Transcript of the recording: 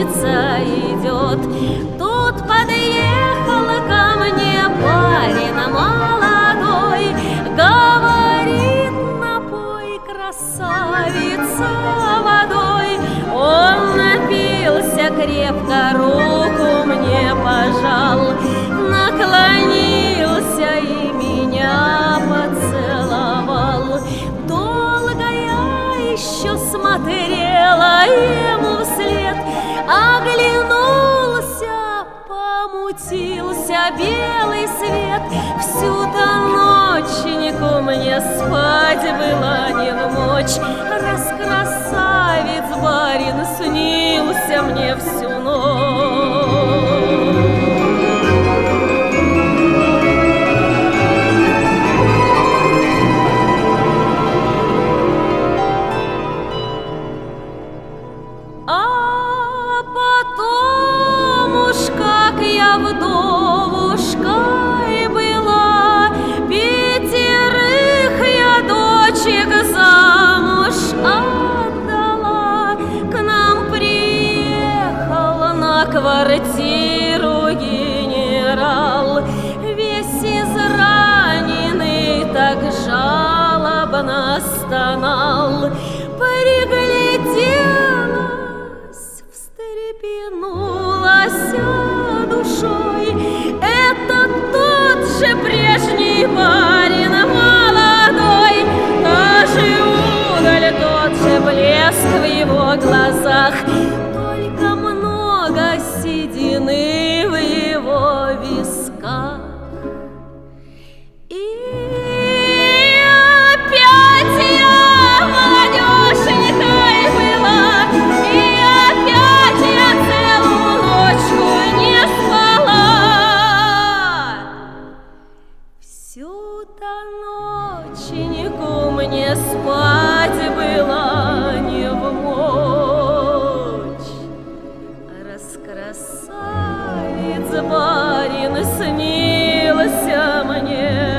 красавица идет. Тут подъехал ко мне парень молодой, говорит: напой, красавица, водой. Он напился крепко, руку мне пожал, наклонился и меня поцеловал. Долго я еще смотрела ему вслед, оглянулся, помутился белый свет. Всю-то ноченьку мне спать было не в мочь, раз красавец барин снился мне всю ночь. А потом уж как я вдовушкой была, 5 я дочек замуж отдала. К нам приехал на квартиру генерал, весь израненный, так жалобно стонал. Пригляделась, встрепенулась душой: это тот же прежний парень молодой, та же удаль, тот же блеск в его глазах, только много седины в его висках. Всю-то ноченьку мне спать было не в мочь, раз красавец барин снился мне